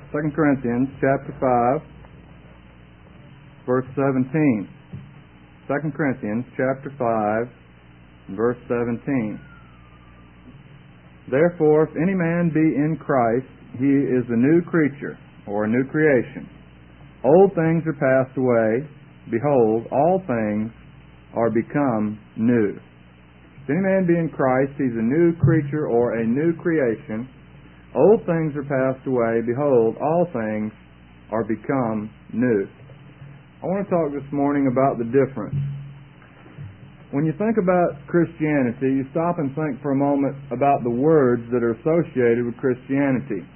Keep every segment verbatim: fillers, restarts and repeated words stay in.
Second Corinthians chapter five, verse seventeen. Second Corinthians chapter five, verse seventeen. Therefore, if any man be in Christ, he is a new creature, or a new creation. Old things are passed away. Behold, all things are become new. If any man be in Christ, he's a new creature, or a new creation. Old things are passed away. Behold, all things are become new. I want to talk this morning about the difference. When you think about Christianity, you stop and think for a moment about the words that are associated with Christianity.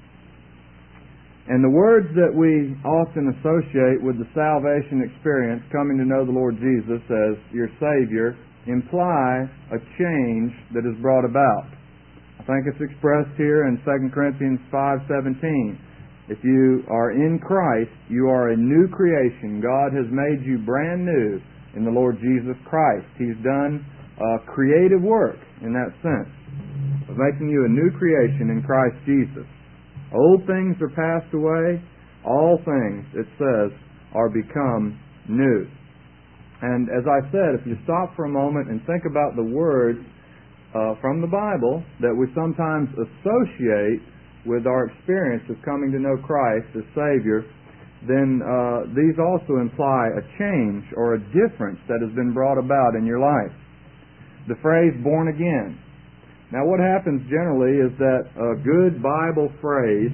And the words that we often associate with the salvation experience, coming to know the Lord Jesus as your Savior, imply a change that is brought about. I think it's expressed here in Second Corinthians five seventeen. If you are in Christ, you are a new creation. God has made you brand new in the Lord Jesus Christ. He's done a creative work in that sense of making you a new creation in Christ Jesus. Old things are passed away. All things, it says, are become new. And as I said, if you stop for a moment and think about the words uh, from the Bible that we sometimes associate with our experience of coming to know Christ as Savior, then uh, these also imply a change or a difference that has been brought about in your life. The phrase born again. Now what happens generally is that a good Bible phrase,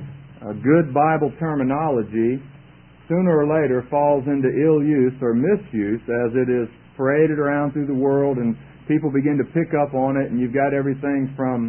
a good Bible terminology, sooner or later falls into ill use or misuse as it is paraded around through the world and people begin to pick up on it, and you've got everything from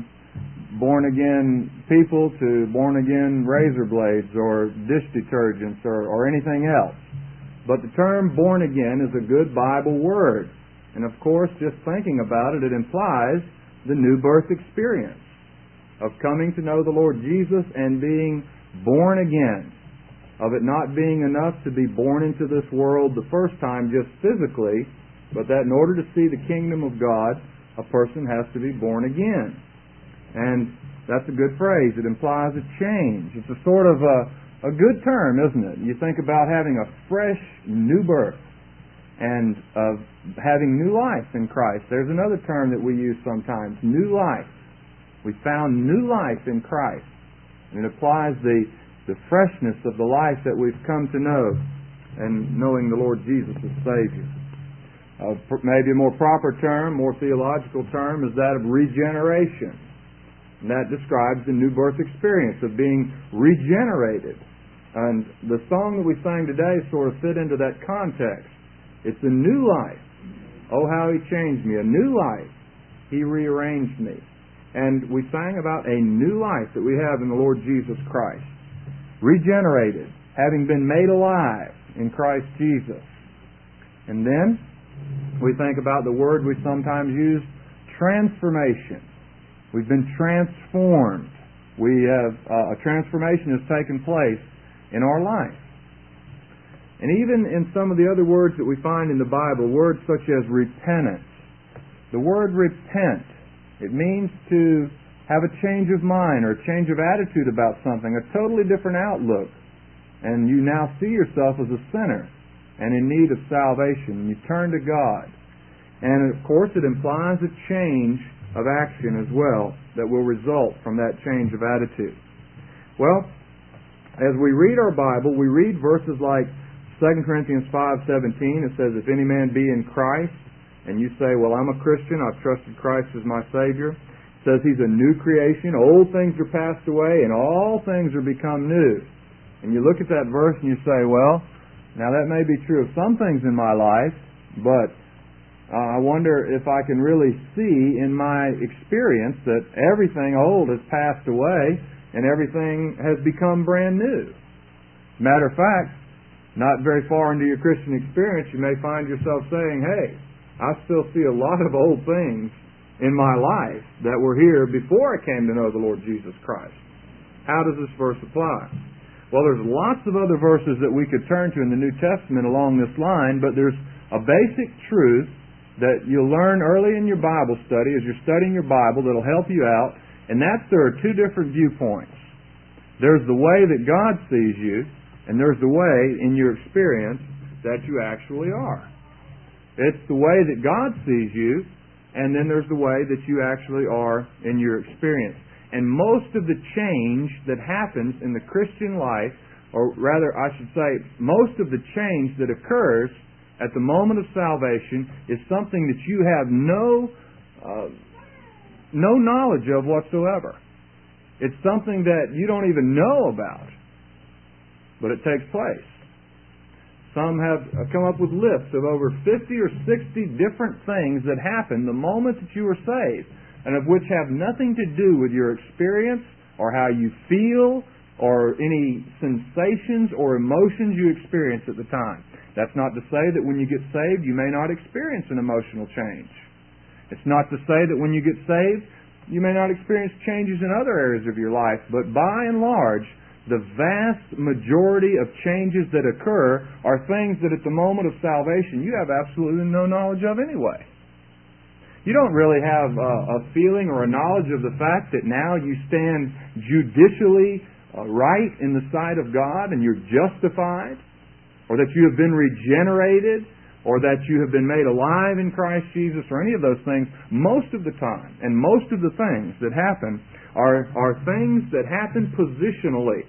born-again people to born-again razor blades or dish detergents or, or anything else. But the term born again is a good Bible word. And of course, just thinking about it, it implies the new birth experience of coming to know the Lord Jesus and being born again. Of it not being enough to be born into this world the first time just physically, but that in order to see the kingdom of God, a person has to be born again. And that's a good phrase. It implies a change. It's a sort of a, a good term, isn't it? You think about having a fresh new birth and of having new life in Christ. There's another term that we use sometimes, new life. We found new life in Christ. And it applies the, the freshness of the life that we've come to know and knowing the Lord Jesus as Savior. Uh, maybe a more proper term, more theological term, is that of regeneration. And that describes the new birth experience of being regenerated. And the song that we sang today sort of fit into that context. It's a new life. Oh, how He changed me. A new life. He rearranged me. And we sang about a new life that we have in the Lord Jesus Christ. Regenerated, having been made alive in Christ Jesus. And then we think about the word we sometimes use, transformation. We've been transformed. We have uh, a transformation has taken place in our life. And even in some of the other words that we find in the Bible, words such as repentance. The word repent, it means to have a change of mind or a change of attitude about something, a totally different outlook. And you now see yourself as a sinner and in need of salvation. You turn to God. And of course it implies a change of action as well that will result from that change of attitude. Well, as we read our Bible, we read verses like Second Corinthians five seventeen. It says, if any man be in Christ, and you say, well, I'm a Christian, I've trusted Christ as my Savior. It says he's a new creation, old things are passed away, and all things are become new. And you look at that verse and you say, well, now that may be true of some things in my life, but Uh, I wonder if I can really see in my experience that everything old has passed away and everything has become brand new. Matter of fact, not very far into your Christian experience, you may find yourself saying, hey, I still see a lot of old things in my life that were here before I came to know the Lord Jesus Christ. How does this verse apply? Well, there's lots of other verses that we could turn to in the New Testament along this line, but there's a basic truth that you'll learn early in your Bible study as you're studying your Bible that'll help you out, and that's there are two different viewpoints. There's the way that God sees you, and there's the way in your experience that you actually are. It's the way that God sees you, and then there's the way that you actually are in your experience. And most of the change that happens in the Christian life, or rather I should say, most of the change that occurs at the moment of salvation is something that you have no uh, no knowledge of whatsoever. It's something that you don't even know about, but it takes place. Some have come up with lists of over fifty or sixty different things that happen the moment that you are saved, and of which have nothing to do with your experience or how you feel or any sensations or emotions you experience at the time. That's not to say that when you get saved you may not experience an emotional change. It's not to say that when you get saved you may not experience changes in other areas of your life, but by and large, the vast majority of changes that occur are things that at the moment of salvation you have absolutely no knowledge of anyway. You don't really have a, a feeling or a knowledge of the fact that now you stand judicially uh, right in the sight of God and you're justified, or that you have been regenerated, or that you have been made alive in Christ Jesus, or any of those things. Most of the time, and most of the things that happen are, are things that happen positionally.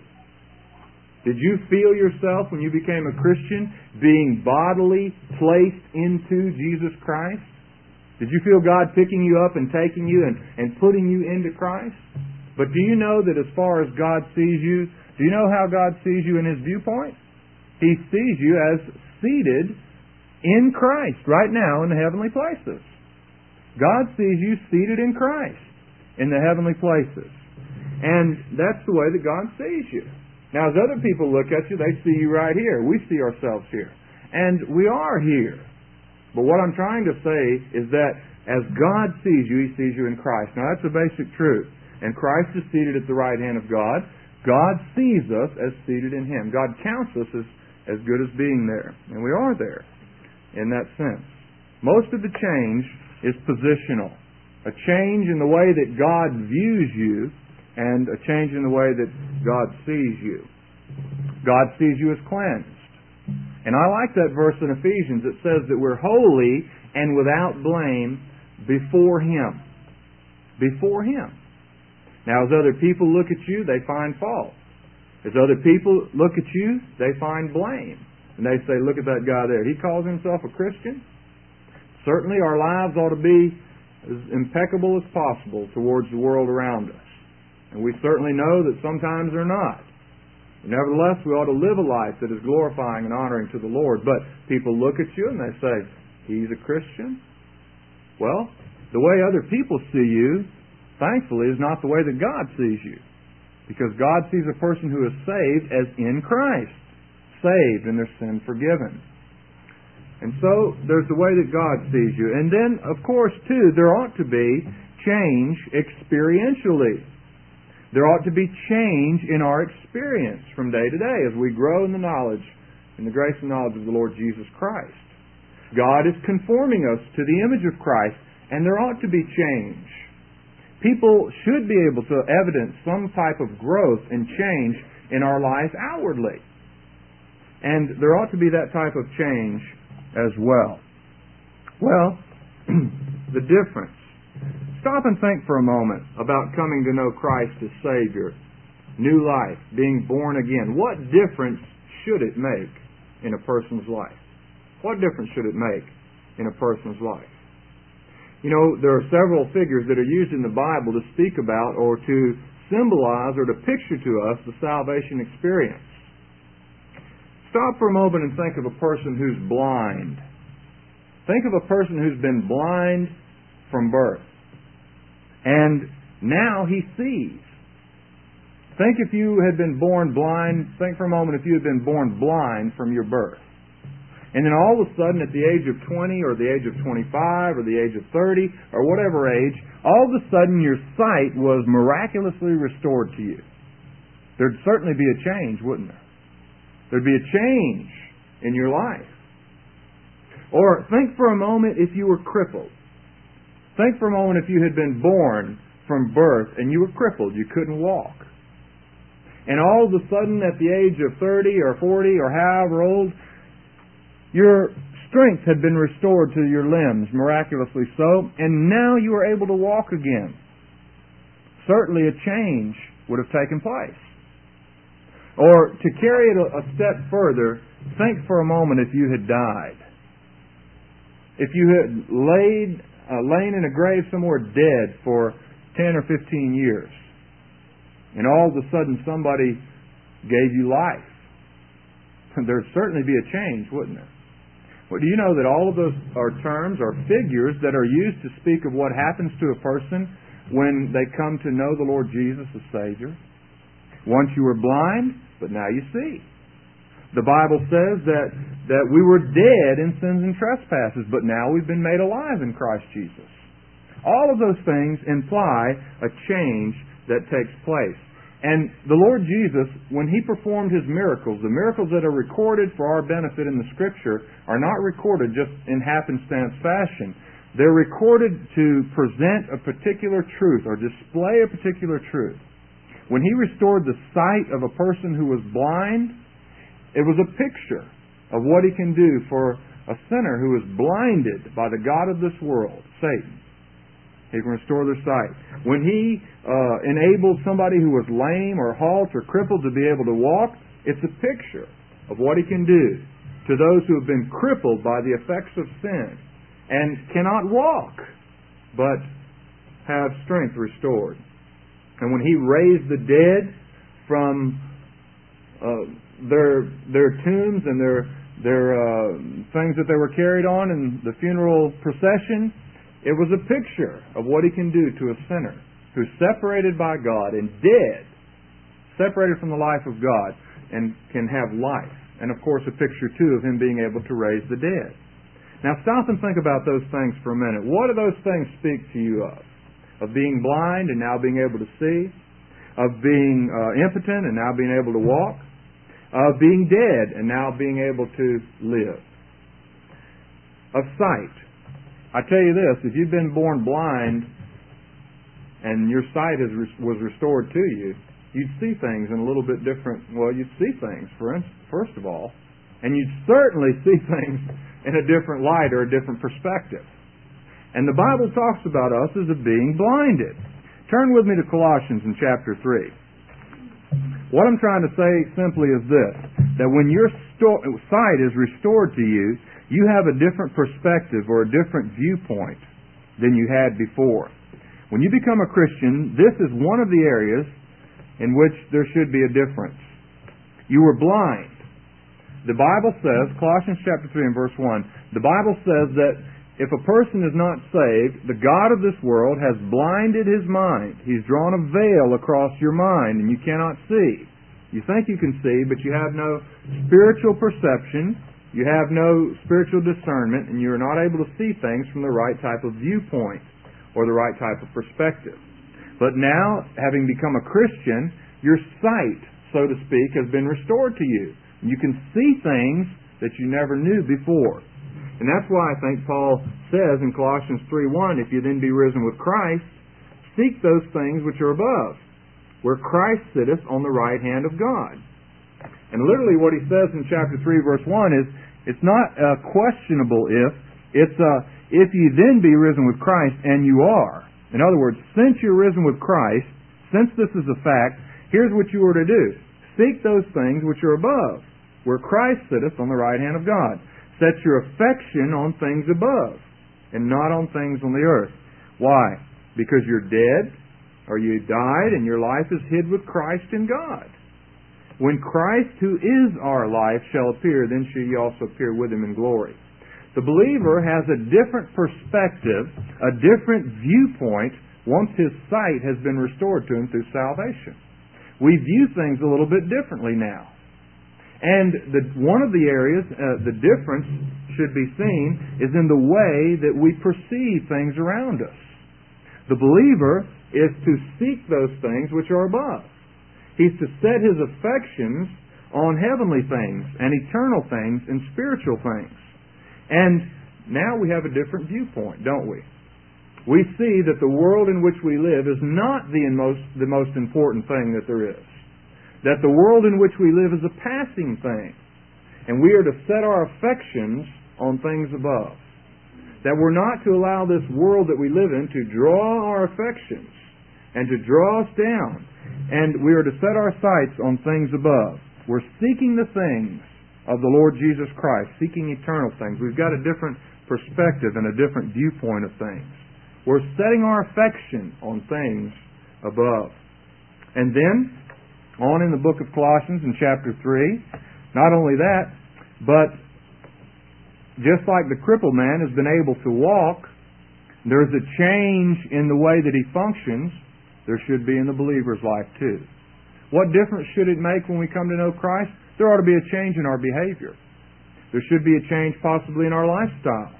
Did you feel yourself when you became a Christian being bodily placed into Jesus Christ? Did you feel God picking you up and taking you and, and putting you into Christ? But do you know that as far as God sees you, do you know how God sees you in His viewpoint? He sees you as seated in Christ right now in the heavenly places. God sees you seated in Christ in the heavenly places. And that's the way that God sees you. Now, as other people look at you, they see you right here. We see ourselves here. And we are here. But what I'm trying to say is that as God sees you, He sees you in Christ. Now, that's a basic truth. And Christ is seated at the right hand of God. God sees us as seated in Him. God counts us as, as good as being there. And we are there in that sense. Most of the change is positional. A change in the way that God views you and a change in the way that God sees you. God sees you as cleansed. And I like that verse in Ephesians. It says that we're holy and without blame before Him. Before Him. Now, as other people look at you, they find fault. As other people look at you, they find blame. And they say, look at that guy there. He calls himself a Christian. Certainly our lives ought to be as impeccable as possible towards the world around us. And we certainly know that sometimes they're not. Nevertheless, we ought to live a life that is glorifying and honoring to the Lord. But people look at you and they say, he's a Christian? Well, the way other people see you, thankfully, is not the way that God sees you. Because God sees a person who is saved as in Christ. Saved and their sin forgiven. And so, there's the way that God sees you. And then, of course, too, there ought to be change experientially. There ought to be change in our experience from day to day as we grow in the knowledge, in the grace and knowledge of the Lord Jesus Christ. God is conforming us to the image of Christ, and there ought to be change. People should be able to evidence some type of growth and change in our lives outwardly. And there ought to be that type of change as well. Well, the difference. Stop and think for a moment about coming to know Christ as Savior, new life, being born again. What difference should it make in a person's life? What difference should it make in a person's life? You know, there are several figures that are used in the Bible to speak about or to symbolize or to picture to us the salvation experience. Stop for a moment and think of a person who's blind. Think of a person who's been blind from birth. And now he sees. Think if you had been born blind, think for a moment if you had been born blind from your birth. And then all of a sudden at the age of twenty or the age of twenty-five or the age of thirty or whatever age, all of a sudden your sight was miraculously restored to you. There'd certainly be a change, wouldn't there? There'd be a change in your life. Or think for a moment if you were crippled. Think for a moment if you had been born from birth and you were crippled, you couldn't walk. And all of a sudden, at the age of thirty or forty or however old, your strength had been restored to your limbs, miraculously so, and now you are able to walk again. Certainly a change would have taken place. Or to carry it a step further, think for a moment if you had died. If you had laid, uh, lain in a grave somewhere dead for ten or fifteen years, and all of a sudden somebody gave you life, there'd certainly be a change, wouldn't there? Well, do you know that all of those are terms or figures that are used to speak of what happens to a person when they come to know the Lord Jesus as Savior? Once you were blind, but now you see. The Bible says that, that we were dead in sins and trespasses, but now we've been made alive in Christ Jesus. All of those things imply a change that takes place. And the Lord Jesus, when He performed His miracles, the miracles that are recorded for our benefit in the Scripture are not recorded just in happenstance fashion. They're recorded to present a particular truth or display a particular truth. When He restored the sight of a person who was blind, it was a picture of what He can do for a sinner who is blinded by the god of this world, Satan. He can restore their sight. When He uh, enabled somebody who was lame or halt or crippled to be able to walk, it's a picture of what He can do to those who have been crippled by the effects of sin and cannot walk, but have strength restored. And when He raised the dead from uh, their their tombs and their their uh, things that they were carried on in the funeral procession, it was a picture of what He can do to a sinner who's separated by God and dead, separated from the life of God, and can have life. And of course a picture too of Him being able to raise the dead. Now stop and think about those things for a minute. What do those things speak to you of? Of being blind and now being able to see? Of being uh, impotent and now being able to walk? Of being dead and now being able to live? Of sight. I tell you this, if you've been born blind and your sight is, was restored to you, you'd see things in a little bit different, well, you'd see things, for instance, first of all, and you'd certainly see things in a different light or a different perspective. And the Bible talks about us as of being blinded. Turn with me to Colossians in chapter three. What I'm trying to say simply is this, that when your sto- sight is restored to you, you have a different perspective or a different viewpoint than you had before. When you become a Christian, this is one of the areas in which there should be a difference. You were blind. The Bible says, Colossians chapter three and verse one, the Bible says that if a person is not saved, the god of this world has blinded his mind. He's drawn a veil across your mind and you cannot see. You think you can see, but you have no spiritual perception. You have no spiritual discernment, and you are not able to see things from the right type of viewpoint or the right type of perspective. But now, having become a Christian, your sight, so to speak, has been restored to you. You can see things that you never knew before. And that's why I think Paul says in Colossians three one, if you then be risen with Christ, seek those things which are above, where Christ sitteth on the right hand of God. And literally what he says in chapter three verse one is, it's not a questionable if, it's a, if you then be risen with Christ, and you are. In other words, since you're risen with Christ, since this is a fact, here's what you are to do. Seek those things which are above, where Christ sitteth on the right hand of God. Set your affection on things above, and not on things on the earth. Why? Because you're dead, or you died, and your life is hid with Christ in God. When Christ, who is our life, shall appear, then shall ye also appear with Him in glory. The believer has a different perspective, a different viewpoint, once his sight has been restored to him through salvation. We view things a little bit differently now. And the, one of the areas, uh, the difference should be seen, is in the way that we perceive things around us. The believer is to seek those things which are above. He's to set his affections on heavenly things and eternal things and spiritual things. And now we have a different viewpoint, don't we? We see that the world in which we live is not the most, the most important thing that there is. that the world in which we live is a passing thing, and we are to set our affections on things above. That we're not to allow this world that we live in to draw our affections and to draw us down, and we are to set our sights on things above. We're seeking the things of the Lord Jesus Christ, seeking eternal things. We've got a different perspective and a different viewpoint of things. We're setting our affection on things above. And then, on in the book of Colossians in chapter three, not only that, but just like the crippled man has been able to walk, there's a change in the way that he functions. There should be in the believer's life too. What difference should it make when we come to know Christ? There ought to be a change in our behavior. There should be a change possibly in our lifestyle.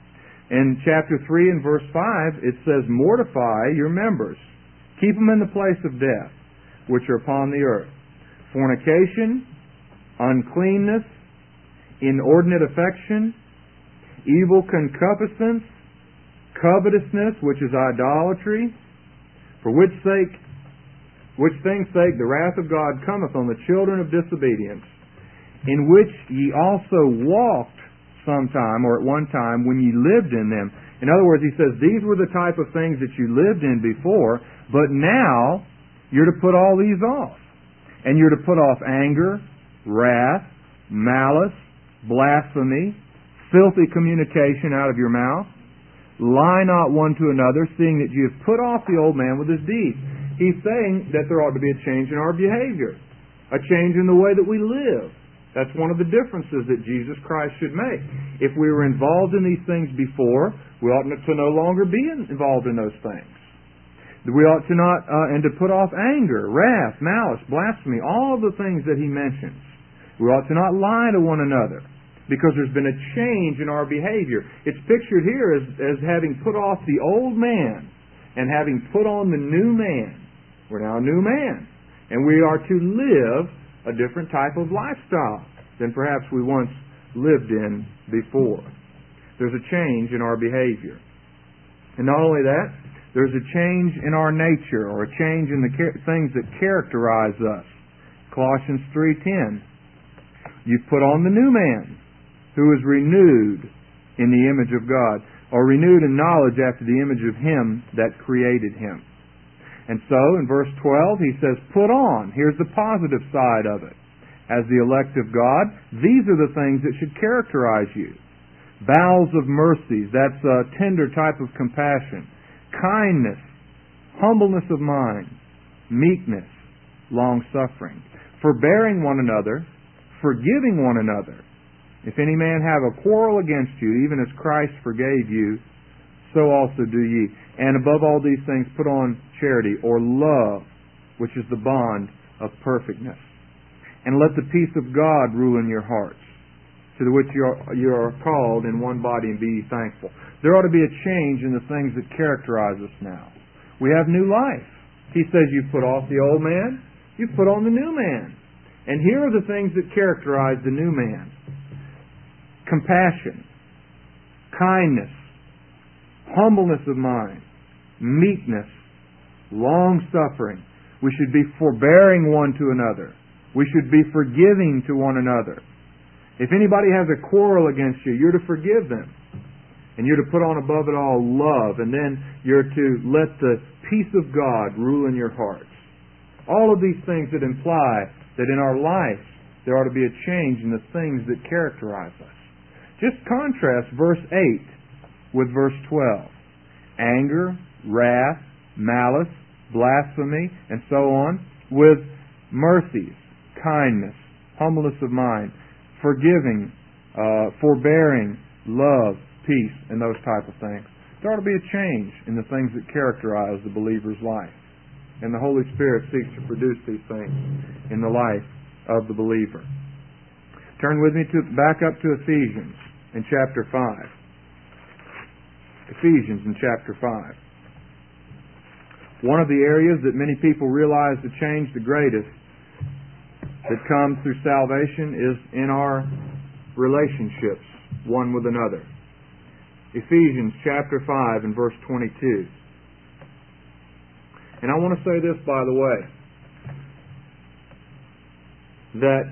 In chapter three and verse five, it says, "Mortify your members. Keep them in the place of death, which are upon the earth. Fornication, uncleanness, inordinate affection, evil concupiscence, covetousness, which is idolatry, for which sake, which things' sake the wrath of God cometh on the children of disobedience, in which ye also walked sometime, or at one time, when ye lived in them." In other words, he says, these were the type of things that you lived in before, but now you're to put all these off. And you're to put off anger, wrath, malice, blasphemy, filthy communication out of your mouth. Lie not one to another, seeing that you have put off the old man with his deeds. He's saying that there ought to be a change in our behavior, a change in the way that we live. That's one of the differences that Jesus Christ should make. If we were involved in these things before, we ought to no longer be involved in those things. We ought to not, uh, and to put off anger, wrath, malice, blasphemy, all of the things that he mentions. We ought to not lie to one another, because there's been a change in our behavior. It's pictured here as, as having put off the old man and having put on the new man. We're now a new man, and we are to live a different type of lifestyle than perhaps we once lived in before. There's a change in our behavior. And not only that, there's a change in our nature, or a change in the char- things that characterize us. Colossians three ten. You've put on the new man, who is renewed in the image of God, or renewed in knowledge after the image of Him that created him. And so, in verse twelve, he says, put on. Here's the positive side of it. As the elect of God, these are the things that should characterize you. Bowels of mercies, that's a tender type of compassion. Kindness, humbleness of mind, meekness, long-suffering. Forbearing one another, forgiving one another. If any man have a quarrel against you, even as Christ forgave you, so also do ye. And above all these things put on charity, or love, which is the bond of perfectness. And let the peace of God rule in your hearts, to the which you are, you are called in one body, and be ye thankful. There ought to be a change in the things that characterize us now. We have new life. He says you've put off the old man, you've put on the new man. And here are the things that characterize the new man. Compassion, kindness, humbleness of mind, meekness, long-suffering. We should be forbearing one to another. We should be forgiving to one another. If anybody has a quarrel against you, you're to forgive them. And you're to put on above it all love. And then you're to let the peace of God rule in your hearts. All of these things that imply that in our life there ought to be a change in the things that characterize us. Just contrast verse eight with verse twelve. Anger, wrath, malice, blasphemy, and so on, with mercies, kindness, humbleness of mind, forgiving, uh, forbearing, love, peace, and those type of things. There ought to be a change in the things that characterize the believer's life. And the Holy Spirit seeks to produce these things in the life of the believer. Turn with me to back up to Ephesians in chapter five. Ephesians in chapter five. One of the areas that many people realize the change the greatest that comes through salvation is in our relationships one with another. Ephesians chapter five and verse twenty-two. And I want to say this, by the way. that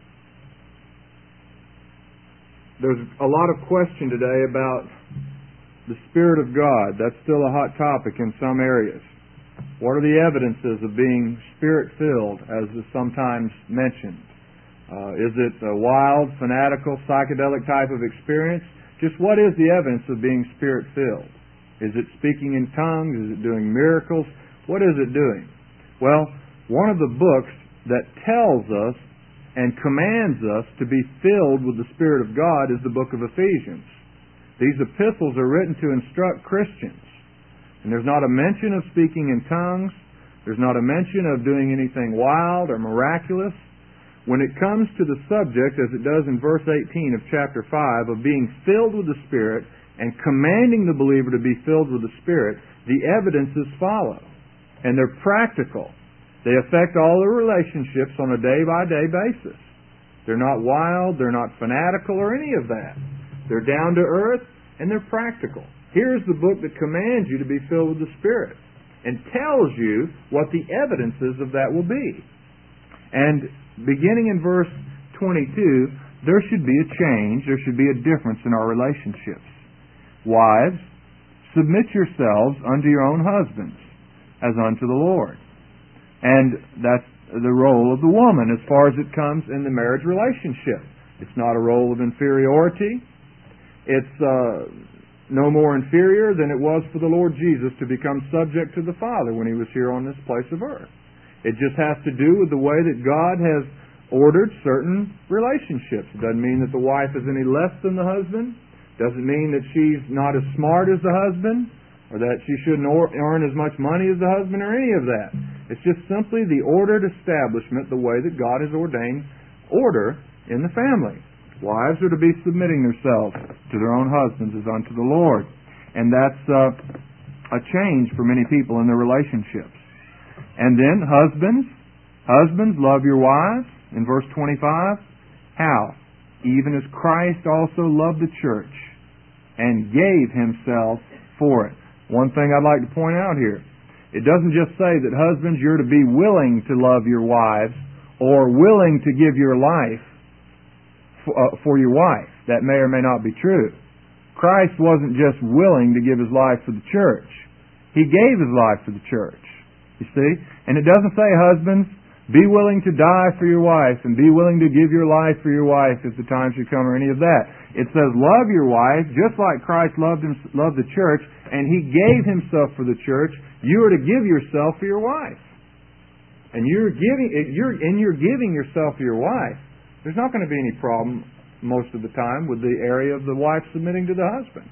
there's a lot of question today about the Spirit of God. That's still a hot topic in some areas. What are the evidences of being Spirit-filled, as is sometimes mentioned? Uh, is it a wild, fanatical, psychedelic type of experience? Just what is the evidence of being Spirit-filled? Is it speaking in tongues? Is it doing miracles? What is it doing? Well, one of the books that tells us and commands us to be filled with the Spirit of God is the book of Ephesians. These epistles are written to instruct Christians. And there's not a mention of speaking in tongues. There's not a mention of doing anything wild or miraculous. When it comes to the subject, as it does in verse eighteen of chapter five, of being filled with the Spirit and commanding the believer to be filled with the Spirit, the evidences follow. And they're practical. They affect all the relationships on a day-by-day basis. They're not wild, they're not fanatical or any of that. They're down to earth and they're practical. Here's the book that commands you to be filled with the Spirit and tells you what the evidences of that will be. And beginning in verse twenty-two, there should be a change, there should be a difference in our relationships. Wives, submit yourselves unto your own husbands, as unto the Lord. And that's the role of the woman as far as it comes in the marriage relationship. It's not a role of inferiority. It's uh, no more inferior than it was for the Lord Jesus to become subject to the Father when He was here on this place of earth. It just has to do with the way that God has ordered certain relationships. It doesn't mean that the wife is any less than the husband. Doesn't mean that she's not as smart as the husband, or that she shouldn't earn as much money as the husband, or any of that. It's just simply the ordered establishment, the way that God has ordained order in the family. Wives are to be submitting themselves to their own husbands as unto the Lord. And that's uh, a change for many people in their relationships. And then husbands, husbands, love your wives, in verse twenty-five. How? Even as Christ also loved the church and gave Himself for it. One thing I'd like to point out here, it doesn't just say that husbands, you're to be willing to love your wives or willing to give your life for, uh, for your wife. That may or may not be true. Christ wasn't just willing to give His life for the church. He gave His life for the church. You see? And it doesn't say, husbands, be willing to die for your wife and be willing to give your life for your wife if the time should come, or any of that. It says, love your wife just like Christ loved him, loved the church, and He gave Himself for the church. You are to give yourself for your wife. And you're giving, you're, and you're giving yourself for your wife. There's not going to be any problem most of the time with the area of the wife submitting to the husband.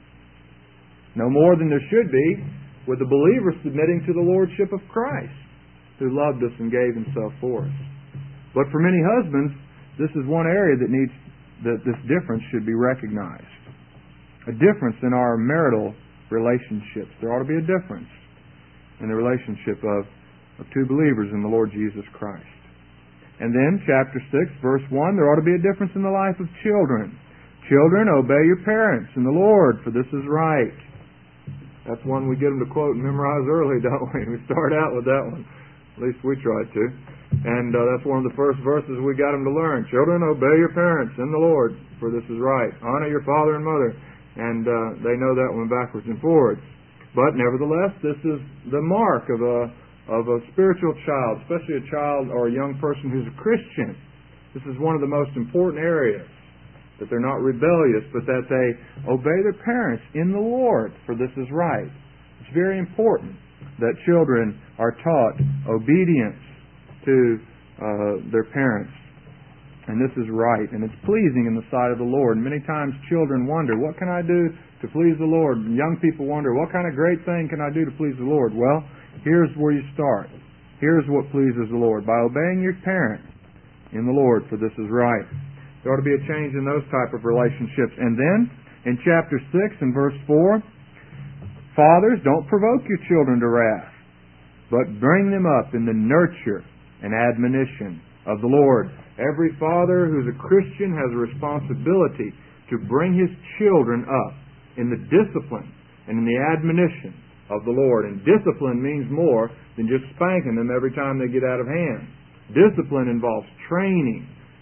No more than there should be with the believer submitting to the lordship of Christ, who loved us and gave Himself for us. But for many husbands, this is one area that needs that this difference should be recognized. A difference in our marital relationships. There ought to be a difference in the relationship of, of two believers in the Lord Jesus Christ. And then, chapter six, verse one, there ought to be a difference in the life of children. Children, obey your parents in the Lord, for this is right. That's one we get them to quote and memorize early, don't we? We start out with that one. At least we try to. And uh, that's one of the first verses we got them to learn. Children, obey your parents in the Lord, for this is right. Honor your father and mother. And uh, they know that one backwards and forwards. But nevertheless, this is the mark of a of a spiritual child, especially a child or a young person who's a Christian. This is one of the most important areas. That they're not rebellious, but that they obey their parents in the Lord, for this is right. It's very important that children are taught obedience to uh, their parents. And this is right, and it's pleasing in the sight of the Lord. And many times children wonder, what can I do to please the Lord? And young people wonder, what kind of great thing can I do to please the Lord? Well, here's where you start. Here's what pleases the Lord. By obeying your parents in the Lord, for this is right. There ought to be a change in those type of relationships. And then, in chapter six and verse four, fathers, don't provoke your children to wrath, but bring them up in the nurture and admonition of the Lord. Every father who's a Christian has a responsibility to bring his children up in the discipline and in the admonition of the Lord. And discipline means more than just spanking them every time they get out of hand. Discipline involves training,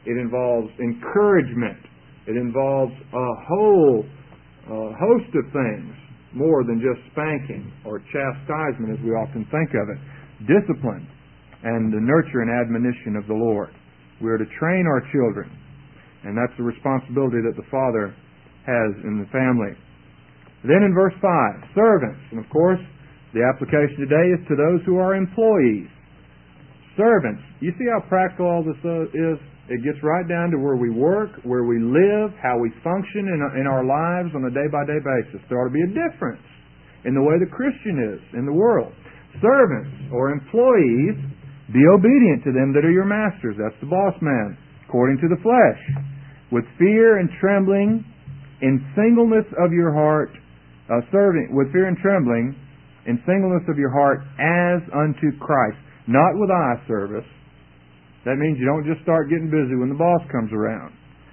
It involves encouragement. It involves a whole uh, host of things, more than just spanking or chastisement as we often think of it. Discipline and the nurture and admonition of the Lord. We are to train our children, and that's the responsibility that the father has in the family. Then in verse five, servants. And of course, the application today is to those who are employees. Servants. You see how practical all this uh, is? It gets right down to where we work, where we live, how we function in, in our lives on a day-by-day basis. There ought to be a difference in the way the Christian is in the world. Servants or employees, be obedient to them that are your masters. That's the boss man, according to the flesh. With fear and trembling, in singleness of your heart, uh, serving with fear and trembling, in singleness of your heart, as unto Christ. Not with eye service. That means you don't just start getting busy when the boss comes around.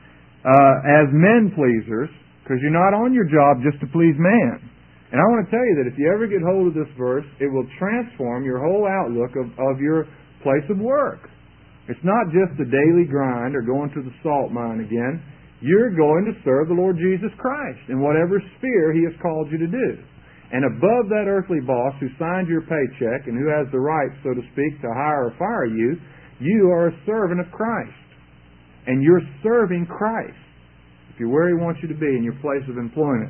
Uh, as men pleasers, because you're not on your job just to please man. And I want to tell you that if you ever get hold of this verse, it will transform your whole outlook of, of your place of work. It's not just the daily grind or going to the salt mine again. You're going to serve the Lord Jesus Christ in whatever sphere He has called you to do. And above that earthly boss who signed your paycheck and who has the right, so to speak, to hire or fire you, you are a servant of Christ. And you're serving Christ. If you're where He wants you to be in your place of employment.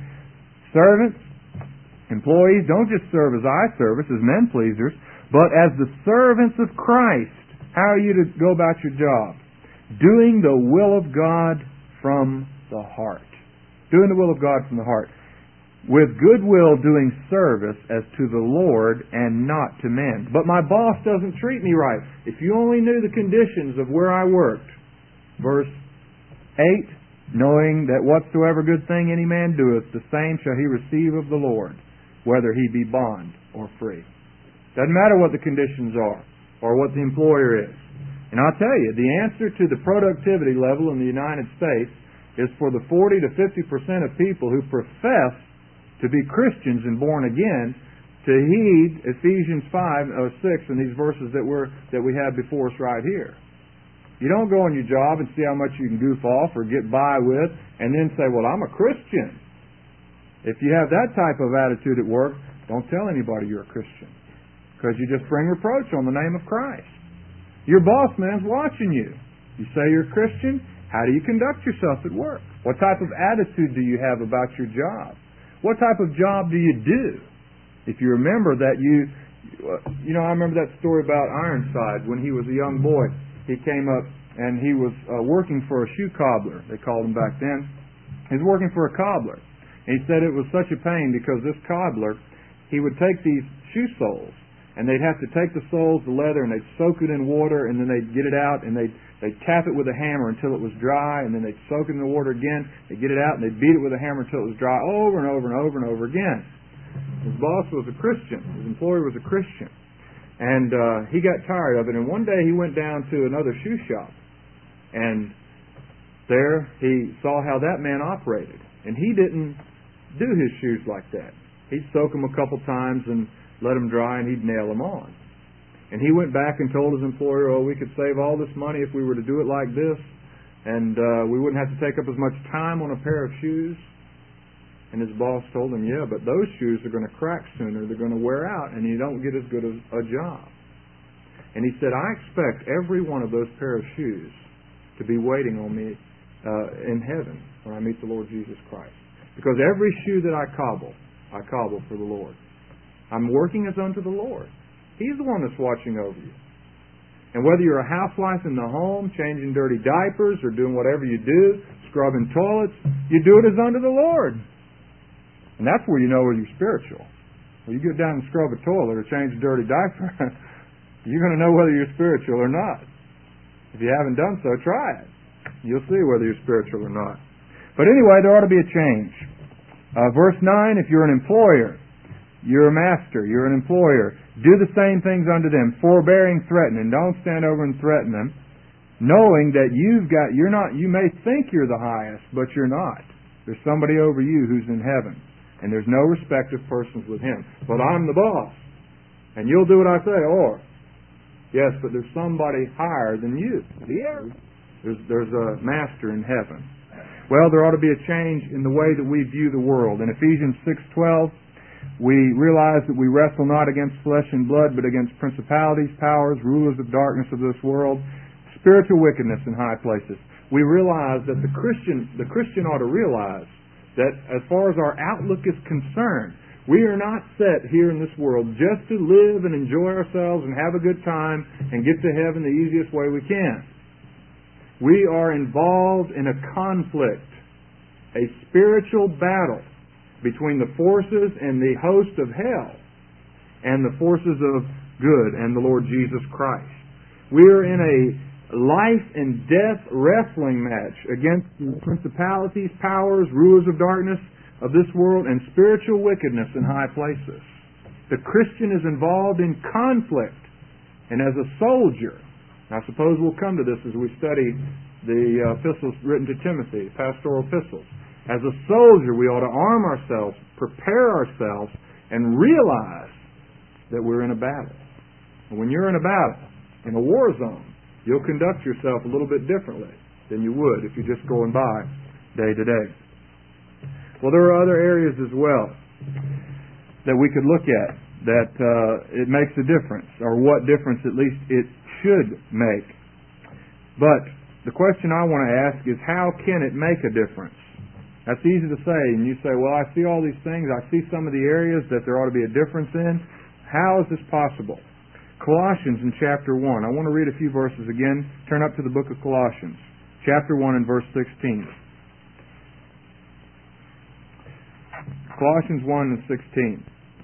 Servants, employees, don't just serve as eye service, as men pleasers, but as the servants of Christ. How are you to go about your job? Doing the will of God from the heart. Doing the will of God from the heart. With goodwill doing service as to the Lord and not to men. But my boss doesn't treat me right. If you only knew the conditions of where I worked. Verse eight, knowing that whatsoever good thing any man doeth, the same shall he receive of the Lord, whether he be bond or free. Doesn't matter what the conditions are or what the employer is. And I'll tell you, the answer to the productivity level in the United States is for the forty to fifty percent of people who profess to be Christians and born again, to heed Ephesians five or six and these verses that we're that we have before us right here. You don't go on your job and see how much you can goof off or get by with, and then say, "Well, I'm a Christian." If you have that type of attitude at work, don't tell anybody you're a Christian, because you just bring reproach on the name of Christ. Your boss man's watching you. You say you're a Christian. How do you conduct yourself at work? What type of attitude do you have about your job? What type of job do you do? If you remember that you, you know, I remember that story about Ironside when he was a young boy. He came up and he was uh, working for a shoe cobbler. They called him back then. He was working for a cobbler. And he said it was such a pain because this cobbler, he would take these shoe soles and they'd have to take the soles, the leather, and they'd soak it in water, and then they'd get it out and they'd They'd tap it with a hammer until it was dry, and then they'd soak it in the water again. They'd get it out, and they'd beat it with a hammer until it was dry over and over and over and over again. His boss was a Christian. His employer was a Christian. And uh, he got tired of it, and one day he went down to another shoe shop. And there he saw how that man operated. And he didn't do his shoes like that. He'd soak them a couple times and let them dry, and he'd nail them on. And he went back and told his employer, oh, we could save all this money if we were to do it like this, and uh, we wouldn't have to take up as much time on a pair of shoes. And his boss told him, yeah, but those shoes are going to crack sooner, they're going to wear out, and you don't get as good a, a job. And he said, I expect every one of those pair of shoes to be waiting on me uh, in heaven when I meet the Lord Jesus Christ. Because every shoe that I cobble, I cobble for the Lord. I'm working as unto the Lord. He's the one that's watching over you. And whether you're a housewife in the home, changing dirty diapers, or doing whatever you do, scrubbing toilets, you do it as unto the Lord. And that's where you know whether you're spiritual. When you get down and scrub a toilet or change a dirty diaper, you're going to know whether you're spiritual or not. If you haven't done so, try it. You'll see whether you're spiritual or not. But anyway, there ought to be a change. Uh, verse nine, if you're an employer, you're a master, you're an employer, do the same things unto them, forbearing, threatening. Don't stand over and threaten them, knowing that you've got, you're not, you may think you're the highest, but you're not. There's somebody over you who's in heaven, and there's no respect of persons with Him. But I'm the boss, and you'll do what I say, or, yes, but there's somebody higher than you. Yeah. There's, there's a master in heaven. Well, there ought to be a change in the way that we view the world. In Ephesians six twelve, we realize that we wrestle not against flesh and blood, but against principalities, powers, rulers of darkness of this world, spiritual wickedness in high places. We realize that the Christian, the Christian ought to realize that as far as our outlook is concerned, we are not set here in this world just to live and enjoy ourselves and have a good time and get to heaven the easiest way we can. We are involved in a conflict, a spiritual battle between the forces and the host of hell and the forces of good and the Lord Jesus Christ. We are in a life and death wrestling match against the principalities, powers, rulers of darkness of this world and spiritual wickedness in high places. The Christian is involved in conflict, and as a soldier, I suppose we'll come to this as we study the uh, epistles written to Timothy, pastoral epistles. As a soldier, we ought to arm ourselves, prepare ourselves, and realize that we're in a battle. And when you're in a battle, in a war zone, you'll conduct yourself a little bit differently than you would if you're just going by day to day. Well, there are other areas as well that we could look at that uh, it makes a difference, or what difference at least it should make. But the question I want to ask is, how can it make a difference? That's easy to say, and you say, well, I see all these things, I see some of the areas that there ought to be a difference in. How is this possible? Colossians in chapter one. I want to read a few verses again. Turn up to the book of Colossians, chapter one and verse sixteen. Colossians one and sixteen.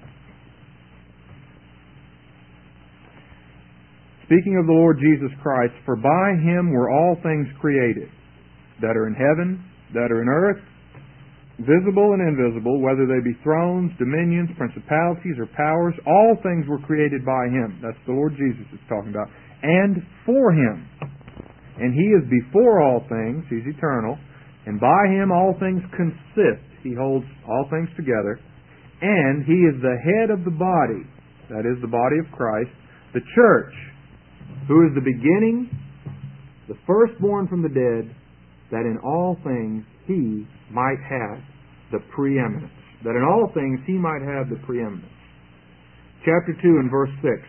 Speaking of the Lord Jesus Christ, for by Him were all things created, that are in heaven, that are in earth, visible and invisible, whether they be thrones, dominions, principalities, or powers, all things were created by Him. That's the Lord Jesus it's talking about. And for Him. And He is before all things. He's eternal. And by Him all things consist. He holds all things together. And He is the head of the body. That is the body of Christ, the church, who is the beginning, the firstborn from the dead, that in all things He might have the preeminence. That in all things He might have the preeminence. Chapter two and verse six.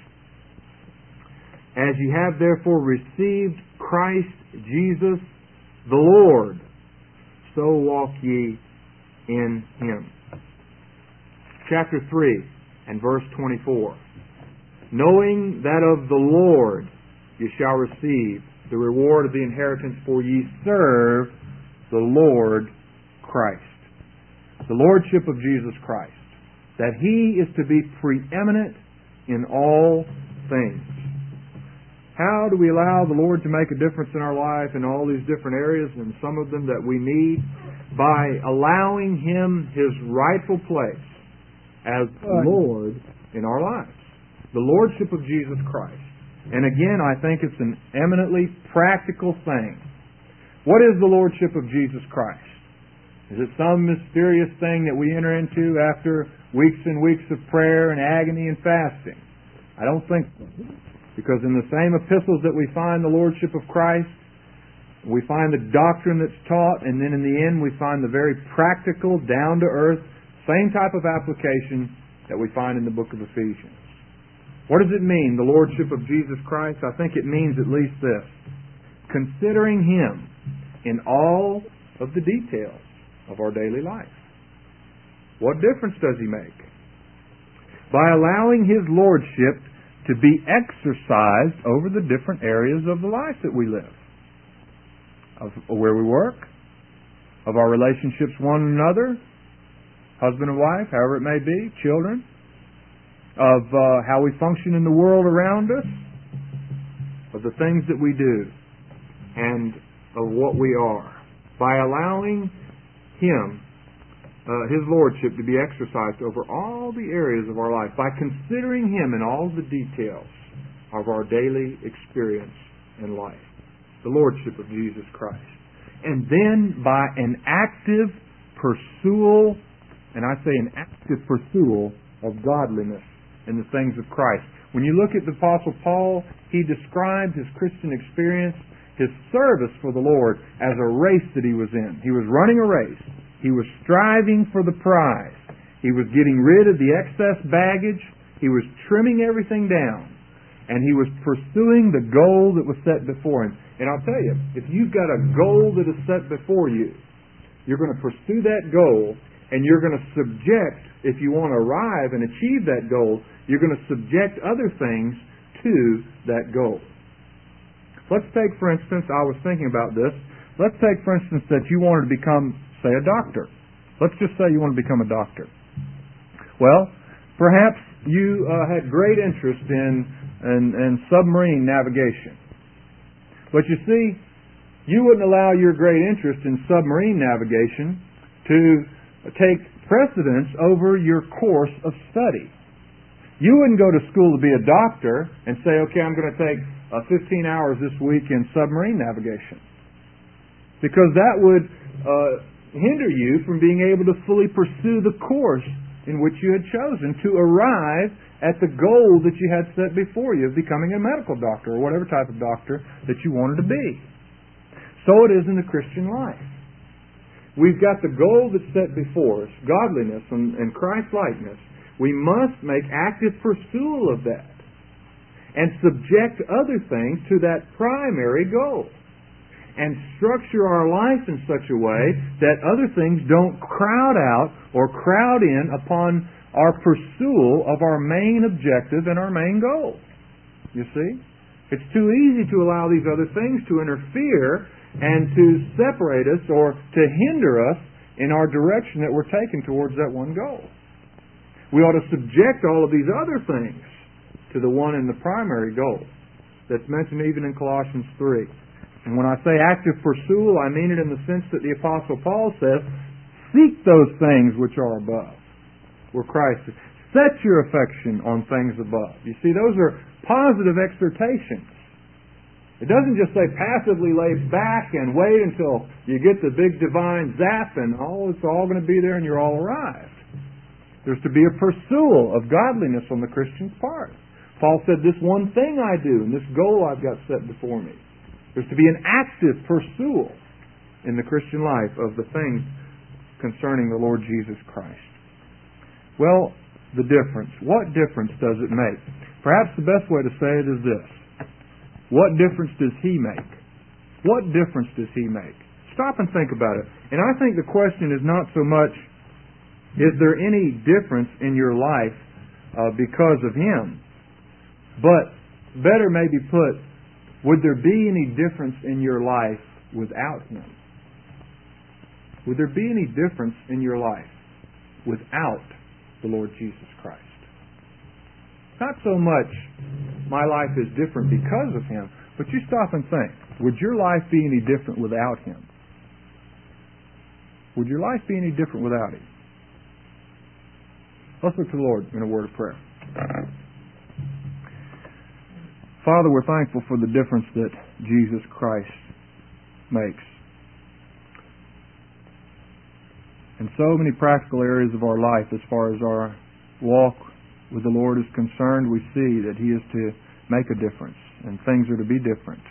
As ye have therefore received Christ Jesus the Lord, so walk ye in Him. Chapter three and verse twenty-four. Knowing that of the Lord ye shall receive the reward of the inheritance, for ye serve the Lord Christ. The Lordship of Jesus Christ. That He is to be preeminent in all things. How do we allow the Lord to make a difference in our life in all these different areas, and some of them that we need? By allowing Him His rightful place as Lord in our lives. The Lordship of Jesus Christ. And again, I think it's an eminently practical thing. What is the Lordship of Jesus Christ? Is it some mysterious thing that we enter into after weeks and weeks of prayer and agony and fasting? I don't think so. Because in the same epistles that we find the Lordship of Christ, we find the doctrine that's taught, and then in the end we find the very practical, down-to-earth, same type of application that we find in the book of Ephesians. What does it mean, the Lordship of Jesus Christ? I think it means at least this. Considering Him in all of the details of our daily life. What difference does He make? By allowing His Lordship to be exercised over the different areas of the life that we live. Of where we work, of our relationships one another, husband and wife, however it may be, children, of uh, how we function in the world around us, of the things that we do, and of what we are. By allowing Him, uh, His Lordship, to be exercised over all the areas of our life, by considering Him in all the details of our daily experience in life. The Lordship of Jesus Christ. And then by an active pursual, and I say an active pursual of godliness in the things of Christ. When you look at the Apostle Paul, he described his Christian experience. his service for the Lord as a race that he was in. He was running a race. He was striving for the prize. He was getting rid of the excess baggage. He was trimming everything down. And he was pursuing the goal that was set before him. And I'll tell you, if you've got a goal that is set before you, you're going to pursue that goal, and you're going to subject, if you want to arrive and achieve that goal, you're going to subject other things to that goal. Let's take, for instance, I was thinking about this. Let's take, for instance, that you wanted to become, say, a doctor. Let's just say you want to become a doctor. Well, perhaps you uh, had great interest in, in, in submarine navigation. But you see, you wouldn't allow your great interest in submarine navigation to take precedence over your course of study. You wouldn't go to school to be a doctor and say, okay, I'm going to take uh, fifteen hours this week in submarine navigation. Because that would uh, hinder you from being able to fully pursue the course in which you had chosen to arrive at the goal that you had set before you of becoming a medical doctor or whatever type of doctor that you wanted to be. So it is in the Christian life. We've got the goal that's set before us, godliness and, and Christ-likeness. We must make active pursuit of that and subject other things to that primary goal and structure our life in such a way that other things don't crowd out or crowd in upon our pursuit of our main objective and our main goal. You see? It's too easy to allow these other things to interfere and to separate us or to hinder us in our direction that we're taking towards that one goal. We ought to subject all of these other things to the one in the primary goal that's mentioned even in Colossians three. And when I say active pursuit, I mean it in the sense that the Apostle Paul says, seek those things which are above, where Christ is. Set your affection on things above. You see, those are positive exhortations. It doesn't just say passively lay back and wait until you get the big divine zap and oh, it's all going to be there and you're all arrived. There's to be a pursuit of godliness on the Christian's part. Paul said, this one thing I do and this goal I've got set before me. There's to be an active pursuit in the Christian life of the things concerning the Lord Jesus Christ. Well, the difference. What difference does it make? Perhaps the best way to say it is this. What difference does He make? What difference does He make? Stop and think about it. And I think the question is not so much, is there any difference in your life uh, because of Him? But better maybe put, would there be any difference in your life without Him? Would there be any difference in your life without the Lord Jesus Christ? Not so much my life is different because of Him, but you stop and think, would your life be any different without Him? Would your life be any different without Him? Let's look to the Lord in a word of prayer. Father, we're thankful for the difference that Jesus Christ makes. In so many practical areas of our life, as far as our walk with the Lord is concerned, we see that He is to make a difference, and things are to be different.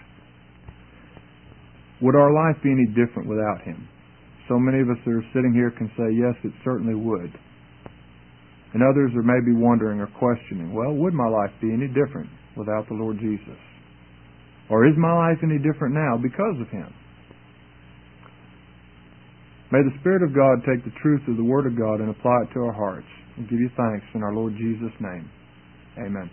Would our life be any different without Him? So many of us that are sitting here can say, yes, it certainly would. And others are maybe wondering or questioning, well, would my life be any different without the Lord Jesus? Or is my life any different now because of Him? May the Spirit of God take the truth of the Word of God and apply it to our hearts. And give you thanks in our Lord Jesus' name. Amen.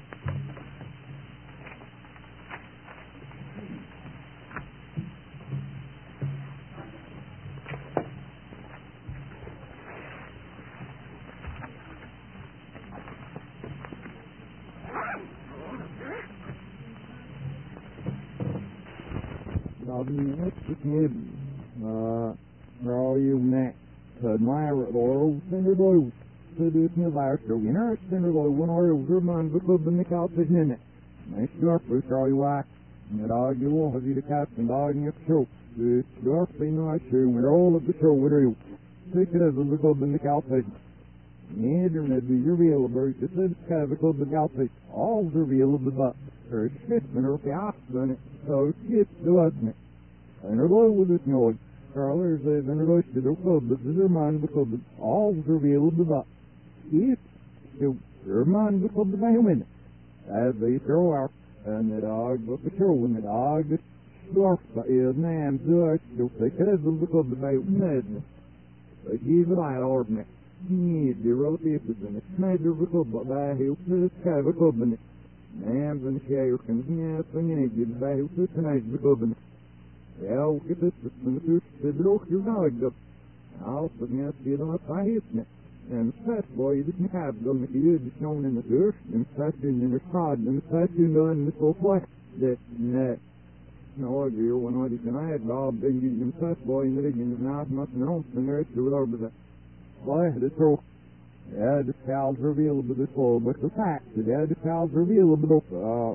Uh, all you neck, my old cinder blue, to do it near so you know, cinder blue, one or over man, but the nick out the minute. Nice sharp, which are you like, and all you will have you the cats and all in your show. The sharp thing I show, when all of the show with you. Take it as a little bit nick out the internet, be revealable, it's a kind of a club of the all the real of the butt. Or it's fifth, and or the ox on it, so it's the wasn't it. En er loven het nooit. Carlers en er luistert ook wel, dat is er man bijvoorbeeld. Al verweelde bevat. If, so, er man bijvoorbeeld bij hem in. As they throw out, and the dog was the show, and the dog that scarf is named Dutch, so they could have bijvoorbeeld bij hem in. They give it out ordinary. Niet de relatives en het snijder bijvoorbeeld bij heel veel schijf bijvoorbeeld. Naams en scheerkens, ja, van je niet bij heel veel snijder bijvoorbeeld. Ja, ook het is het natuurlijk de droogje nou ik dat. Als het niet is, dan wat hij heeft niet. En het boy is niet hebben, dan met je de snow in de deur, en het in de straat, en het in de sofa. Dat, nee. Nou, ik wil, wanneer ik een eind had, denk ik, een het boy in de regen, en naast met een rond, en er is er wel over de. Boy, de droog. Ja, de cows revealed the soul, but the fact, yeah, the cows revealed the book. Oh.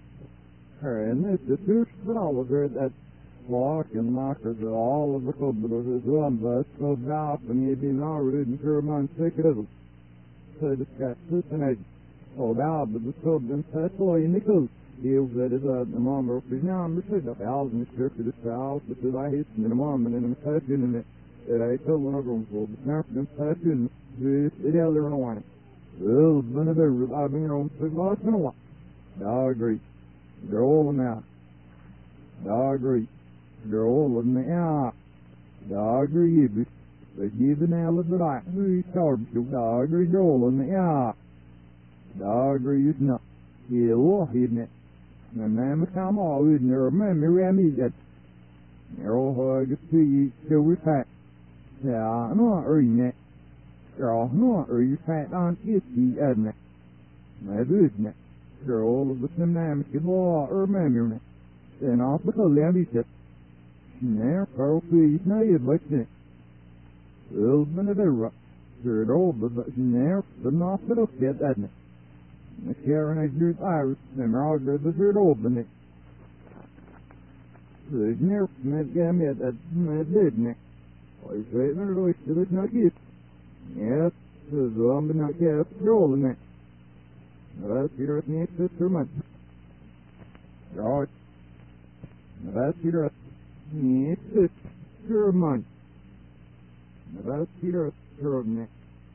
And this, the truth, but all of her, that flock and knockers are all of the club, but there's one bus goes out, and you'd be now reading for a month sick of it. So the cat sits and I, oh, now, but the club then says, oh, in the coat. He'll say, it's a, the mom, or please, now, I'm just a thousand, it's here for this house, because I hit in the mom, and then I'm touching in it. And I told one of them, well, the snap, and touching, it's the other one. Well, it's been a bit, I've been on six months in a while. I agree. They're all now. I agree. They're all in the air. I agree, but they give an hour of the light. We started to, I agree, they're all in the air. I agree, it's not. Yeah, well, isn't it? And then we come all in there, remember, I mean, that. They're all hard to see, so we're fat. Yeah, I'm not reading that. They're all not reading fat on fifty, isn't it? That's isn't it? They're all of the dynamic law, remember it. And off the levy tip. Now, Carl, please, now you'd like it. Well, been a bit rough. They're all the now, but not the look yet, isn't it? The Karen is your Irish, and all good the third open it. There's near Smith Gam yet, that's Smith, didn't it? I say, they're really still it's not good. Yes, there's one, but not yet, rolling it. Now that's your next sister month. Right. Now that's your next sister month. Now that's your third next.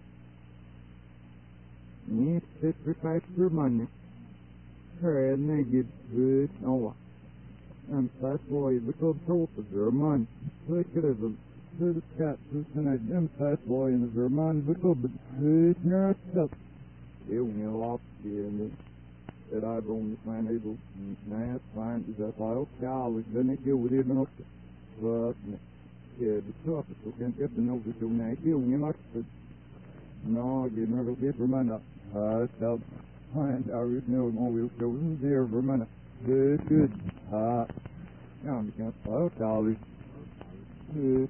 Next sister sister month. Her and they get good, no. And that's why the club told us they're a month. Look at it, the cat, and I am fast boy in the man, the club, but it's not stuff. Eu me lost in that I've only find able to find is that I hope Charles then it go with him. But yeah, the stuff is so can't get to know the two night. You must, but no, you never get Vermont. Uh, so find our no more will show there Vermont. Good, good. Uh, now I'm going to Charles. Good.